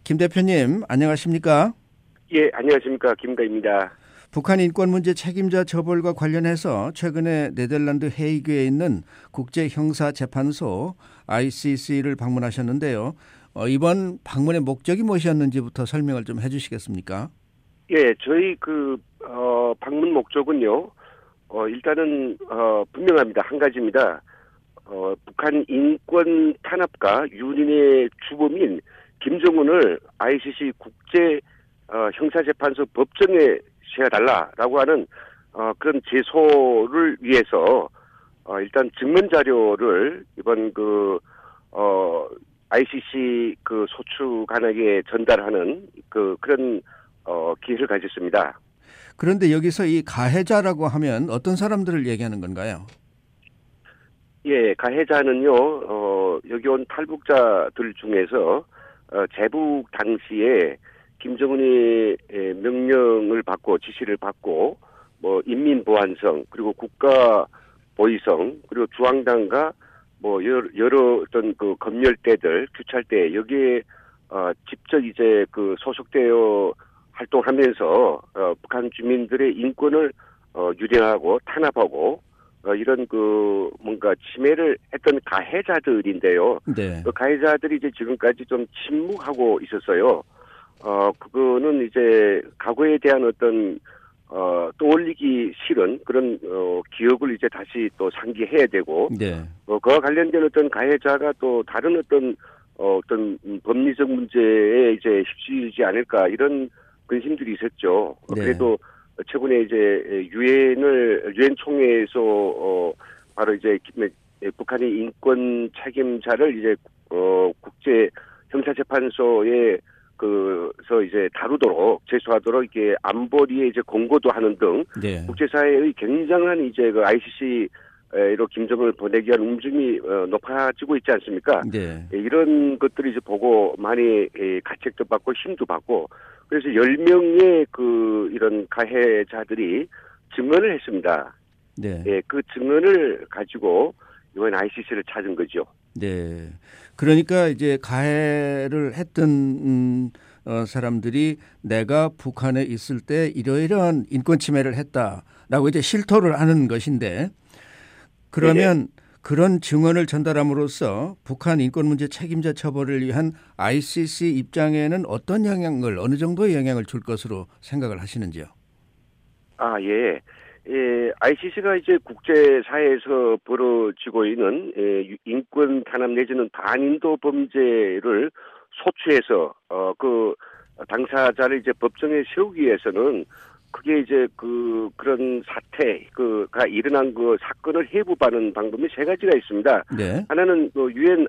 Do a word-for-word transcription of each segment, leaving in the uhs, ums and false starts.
김 대표님, 안녕하십니까? 예, 안녕하십니까. 김가입니다. 북한 인권 문제 책임자 처벌과 관련해서 최근에 네덜란드 헤이그에 있는 국제형사재판소 아이씨씨를 방문하셨는데요. 어, 이번 방문의 목적이 무엇이었는지부터 설명을 좀 해주시겠습니까? 예, 저희 그, 어, 방문 목적은요, 어, 일단은, 어, 분명합니다. 한 가지입니다. 어, 북한 인권 탄압과 유린의 주범인 김정은을 아이씨씨 국제, 어, 형사재판소 법정에 세워달라라고 하는, 어, 그런 제소를 위해서, 어, 일단 증문 자료를 이번 그, 어, 아이씨씨 그 소추관에게 전달하는 그, 그런, 어, 기회를 가졌습니다. 그런데 여기서 이 가해자라고 하면 어떤 사람들을 얘기하는 건가요? 예, 가해자는요, 어, 여기 온 탈북자들 중에서, 어, 재북 당시에 김정은이 명령을 받고 지시를 받고, 뭐, 인민보안성, 그리고 국가보위성, 그리고 중앙당과 뭐, 여러, 여러 어떤 그 검열대들, 규찰대, 여기에, 어, 직접 이제 그 소속되어 활동하면서, 어, 북한 주민들의 인권을, 어, 유린하고 탄압하고, 어, 이런 그 뭔가 침해를 했던 가해자들인데요. 네. 그 가해자들이 이제 지금까지 좀 침묵하고 있었어요. 어, 그거는 이제 과거에 대한 어떤 어, 떠올리기 싫은 그런 어, 기억을 이제 다시 또 상기해야 되고, 네. 어, 그와 관련된 어떤 가해자가 또 다른 어떤 어, 어떤 법리적 문제에 이제 휩쓸리지 않을까 이런 근심들이 있었죠. 네. 그래도 최근에 이제 유엔을 유엔 총회에서 어 바로 이제 북한의 인권 책임자를 이제 어 국제 형사재판소에 그서 이제 다루도록 제소하도록 이게 안보리에 이제 공고도 하는 등 네. 국제사회의 굉장한 이제 그 아이씨씨로 김정은을 보내기 위한 움직임이 높아지고 있지 않습니까? 네. 이런 것들이 이제 보고 많이 가책도 받고 힘도 받고. 그래서 열 명의 그, 이런 가해자들이 증언을 했습니다. 네. 예, 그 증언을 가지고 이번 아이씨씨를 찾은 거죠. 네. 그러니까 이제 가해를 했던, 음, 어, 사람들이 내가 북한에 있을 때 이러이러한 인권 침해를 했다라고 이제 실토를 하는 것인데 그러면 네네. 그런 증언을 전달함으로써 북한 인권 문제 책임자 처벌을 위한 아이씨씨 입장에는 어떤 영향을 어느 정도의 영향을 줄 것으로 생각을 하시는지요? 아, 예. 예, 아이씨씨가 이제 국제사회에서 벌어지고 있는 예, 인권 탄압 내지는 반인도 범죄를 소추해서 어, 그 당사자를 이제 법정에 세우기 위해서는 그게 이제 그 그런 사태 그가 일어난 그 사건을 해부하는 방법이 세 가지가 있습니다. 네. 하나는 그 유엔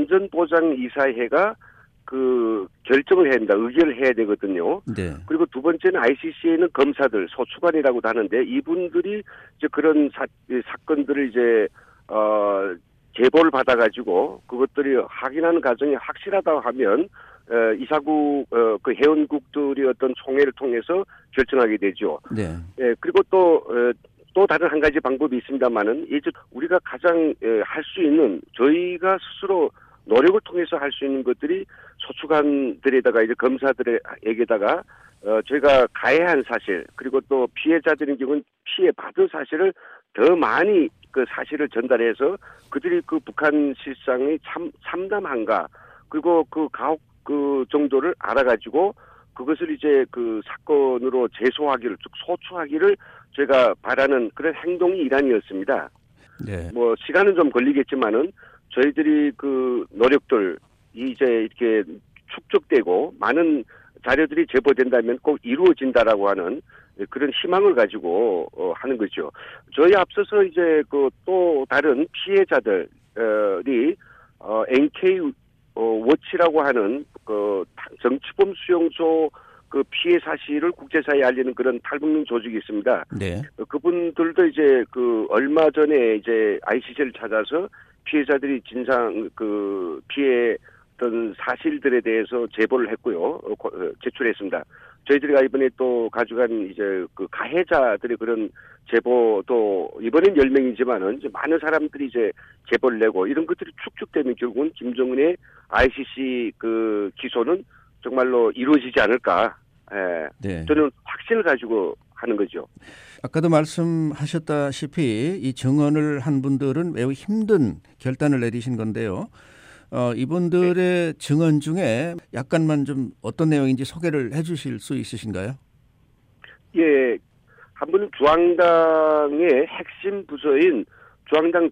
안전보장이사회가 그 결정을 해야 된다, 의결을 해야 되거든요. 네. 그리고 두 번째는 아이씨씨에는 검사들, 소추관이라고도 하는데 이분들이 이제 그런 사, 사건들을 이제 어 제보를 받아가지고 그것들이 확인하는 과정이 확실하다고 하면 어, 이사국 어, 그 회원국들이 어떤 총회를 통해서 결정하게 되죠. 네. 예, 그리고 또 어, 또 다른 한 가지 방법이 있습니다만은 이제 우리가 가장 할 수 있는 저희가 스스로 노력을 통해서 할 수 있는 것들이 소추관들에다가 이제 검사들에게다가 어, 저희가 가해한 사실 그리고 또 피해자들인 경우는 피해 받은 사실을 더 많이 그 사실을 전달해서 그들이 그 북한 실상이 참 참담한가 그리고 그 가혹 그 정도를 알아가지고 그것을 이제 그 사건으로 제소하기를 즉 소추하기를 제가 바라는 그런 행동이 일환이었습니다. 네. 뭐 시간은 좀 걸리겠지만은 저희들이 그 노력들 이제 이렇게 축적되고 많은 자료들이 제보된다면 꼭 이루어진다라고 하는 그런 희망을 가지고 어, 하는 거죠. 저희 앞서서 이제 그 또 다른 피해자들이 어, 엔케이 어, 워치라고 하는 그 정치범 수용소 그 피해 사실을 국제사회에 알리는 그런 탈북민 조직이 있습니다. 네. 그분들도 이제 그 얼마 전에 이제 아이씨씨를 찾아서 피해자들이 진상 그 피해 어떤 사실들에 대해서 제보를 했고요. 제출했습니다. 저희들이 이번에 또 가져간 이제 그 가해자들의 그런 제보도 이번엔 열 명이지만은 이제 많은 사람들이 이제 제보를 내고 이런 것들이 축적되면 결국은 김정은의 아이씨씨 그 기소는 정말로 이루어지지 않을까. 예. 네. 저는 확신을 가지고 하는 거죠. 아까도 말씀하셨다시피 이 증언을 한 분들은 매우 힘든 결단을 내리신 건데요. 어, 이분들의 네. 증언 중에 약간만 좀 어떤 내용인지 소개를 해 주실 수 있으신가요? 예. 한 분은 중앙당의 핵심 부서인 중앙당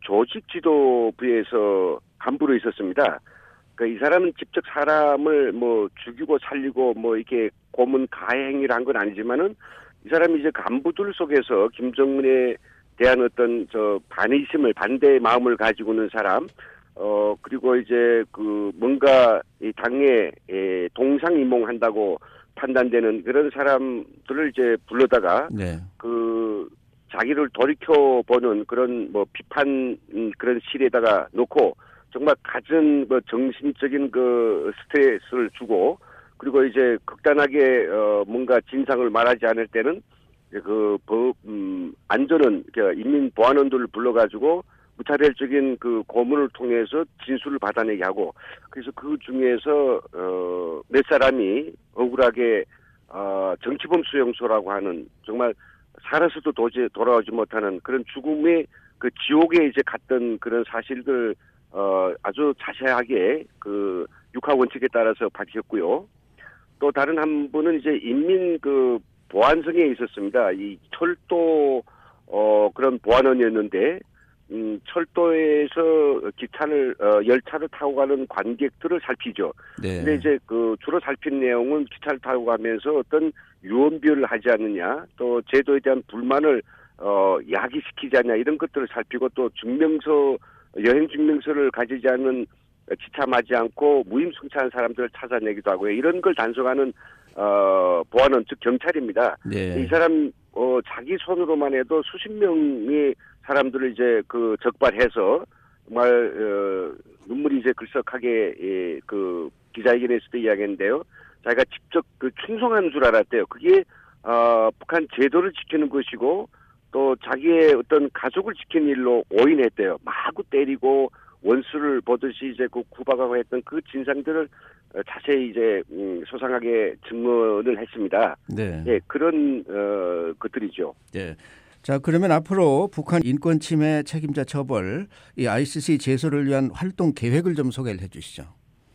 조직지도부에서 간부로 있었습니다. 그러니까 이 사람은 직접 사람을 뭐 죽이고 살리고 뭐 이렇게 고문 가해 행위를 한 건 아니지만은 이 사람이 이제 간부들 속에서 김정은에 대한 어떤 저 반의심을 반대의 마음을 가지고 있는 사람, 어 그리고 이제 그 뭔가 이 당에 에, 동상이몽한다고 판단되는 그런 사람들을 이제 불러다가 네. 그 자기를 돌이켜 보는 그런 뭐 비판 그런 실에다가 놓고 정말 갖은 뭐 정신적인 그 스트레스를 주고 그리고 이제 극단하게 어 뭔가 진상을 말하지 않을 때는 그 법 음 안전은 인민보안원들을 불러가지고 무차별적인 그 고문을 통해서 진술을 받아내게 하고 그래서 그 중에서 어 몇 사람이 억울하게 어 정치범 수용소라고 하는 정말 살아서도 도저히 돌아오지 못하는 그런 죽음의 그 지옥에 이제 갔던 그런 사실들 어 아주 자세하게 그 육하 원칙에 따라서 밝혔고요. 또 다른 한 분은 이제 인민 그 보안성에 있었습니다. 이 철도 어 그런 보안원이었는데 음 철도에서 기차를 어 열차를 타고 가는 관객들을 살피죠. 네. 근데 이제 그 주로 살핀 내용은 기차를 타고 가면서 어떤 유언비어를 하지 않느냐, 또 제도에 대한 불만을 어 야기시키지 않냐 이런 것들을 살피고 또 증명서 여행 증명서를 가지지 않는 지참하지 않고 무임승차한 사람들을 찾아내기도 하고요. 이런 걸 단속하는 어 보안원 즉 경찰입니다. 네. 이 사람 어 자기 손으로만 해도 수십 명의 사람들을 이제 그 적발해서 정말 어 눈물이 이제 글썩하게 예, 그 기자회견에서도 이야기했는데요. 자기가 직접 그 충성한 줄 알았대요. 그게 어 북한 제도를 지키는 것이고 또 자기의 어떤 가족을 지키는 일로 오인했대요. 마구 때리고 원수를 보듯이 이제 그 구박하고 했던 그 진상들을 자세히 이제 음, 소상하게 증언을 했습니다. 네. 예, 그런 어, 것들이죠. 네. 자, 그러면 앞으로 북한 인권 침해 책임자 처벌, 이 아이씨씨 제소를 위한 활동 계획을 좀 소개를 해주시죠.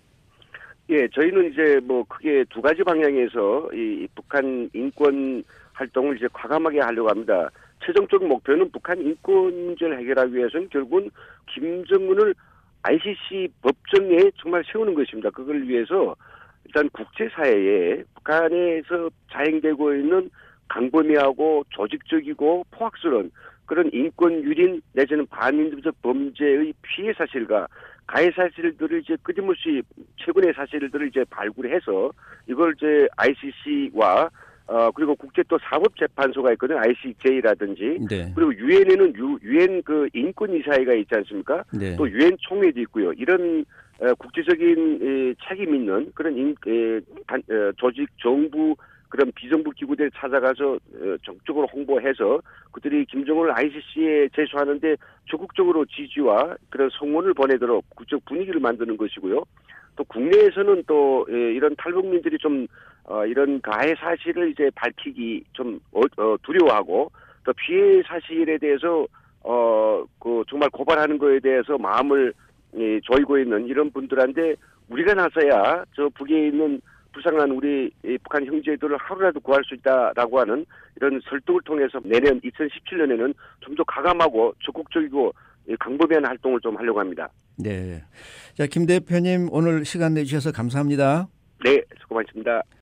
예, 저희는 이제 뭐 크게 두 가지 방향에서 이 북한 인권 활동을 이제 과감하게 하려고 합니다. 최종적 목표는 북한 인권 문제를 해결하기 위해서는 결국은 김정은을 아이씨씨 법정에 정말 세우는 것입니다. 그걸 위해서 일단 국제사회에 북한에서 자행되고 있는 강범위하고 조직적이고 포악스러운 그런 인권 유린 내지는 반민주적 범죄의 피해 사실과 가해 사실들을 이제 끊임없이 최근의 사실들을 이제 발굴해서 이걸 이제 아이씨씨와 어 그리고 국제 또 사법재판소가 있거든요. 아이씨제이라든지 네. 그리고 유엔에는 유엔 그 인권이사회가 있지 않습니까? 네. 또 유엔 총회도 있고요. 이런 어, 국제적인 에, 책임 있는 그런 인, 에, 단, 어, 조직 정부 그런 비정부 기구들 찾아가서 어, 적극적으로 홍보해서 그들이 김정은을 아이씨씨에 제소하는데 적극적으로 지지와 그런 성원을 보내도록 국적 분위기를 만드는 것이고요. 또 국내에서는 또 에, 이런 탈북민들이 좀 어, 이런 가해 사실을 이제 밝히기 좀 어, 어, 두려워하고 또 피해 사실에 대해서 어, 그 정말 고발하는 거에 대해서 마음을 예, 조이고 있는 이런 분들한테 우리가 나서야 저 북에 있는 불쌍한 우리 북한 형제들을 하루라도 구할 수 있다라고 하는 이런 설득을 통해서 내년 이천십칠 년에는 좀 더 가감하고 적극적이고 강범위한 활동을 좀 하려고 합니다. 네. 자, 김 대표님 오늘 시간 내주셔서 감사합니다. 네, 수고 많습니다.